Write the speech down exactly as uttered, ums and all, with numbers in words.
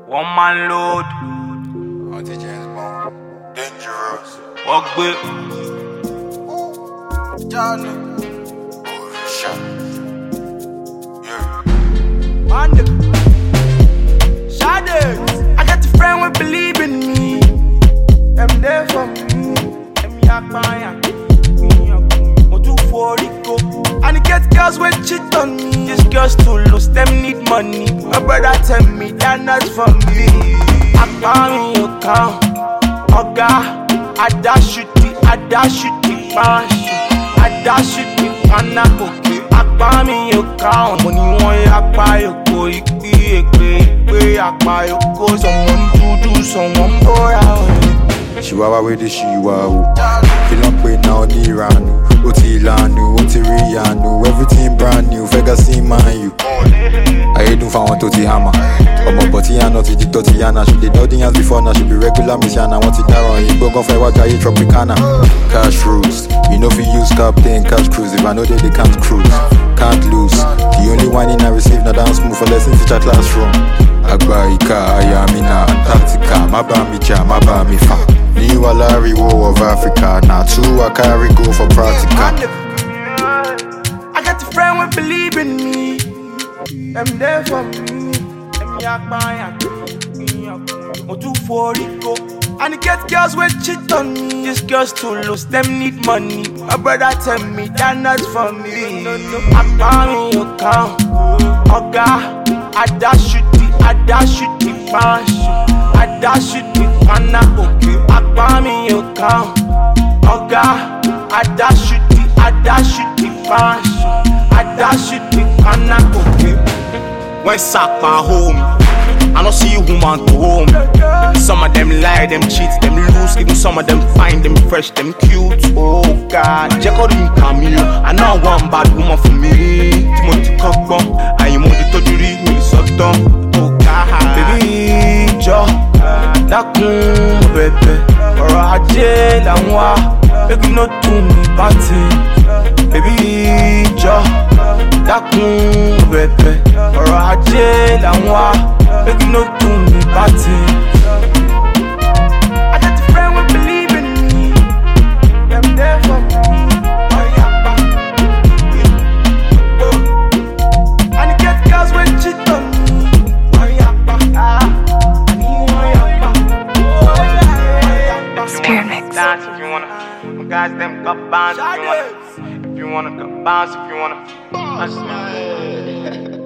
One man load. Auntie James Bond. Dangerous. Walk with. Johnny. Shot. Yeah. Manda. Shadows. I got a friend who believe in me. Them there for me. Them yak my yak. Mo do for Rico. And it get girls wey cheat on me. These girls too loose, them need money. My brother tell me that not for me. I found you count. Oga, I dash it, I dash it, bash. I dash it, pana okay. I found you count. Money one ya buy you go, ikpi ekpe ekpe ya buy you go. Someone to do, someone boy out. Chihuahua with the Chihuahua. Feel up with now the Ranu. Oti Lanu, Oti Rianu. Everything brand new, Vega see man you. I hate do for one Toti Hammer. Omo Botiana, Titi Totiana. She did all the hands before now, she be regular Missiana. Want it down, you go go for what I Tropicana. Cash rules, you know if you use captain, cash cruise. If I know that they can't cruise, can't lose. The only one in I receive, now dance smooth for lesson teacher classroom. Agba Ika, Ayamina, Antarctica. Mabamicha, Mabamifa. New Alari War of Africa. Now two I carry go for practical. I got a friend who believe in me. Them there for me. Them yak my yak. Mo do for Rico. And it get girls wey cheat on me. These girls too loose, them need money. My brother tell me that not for me. I found you count. Oga, I dash it, I dash it, bash. I dash it, pana okay. I found you count. Oga, I dash it, I dash it, bash. I dash it, pana okay. When sack my home, I don't see woman to home. Some of them lie, them cheat, them lose. Even some of them find them fresh, them cute. Oh God, check out them Camille. I know one bad woman for me. Timothy Cockbum, I am on the Tojuri, me Sotton. Oh God, baby, Joe, Dakun, baby. Or a jail and wa, baby, not to me, party. Baby, Joe, Dakun, baby. Or a jail and wa, baby, not to me, party. I got a friend who believe in me. Them there for me. Oh yeah, oh. And it get girls wey cheat on me. Oh yeah, ah. I need oh yeah, oh yeah. Spirit mix. Dance if you wanna. Guys, them cup bounce if you wanna. If you wanna cup bounce if you wanna. That's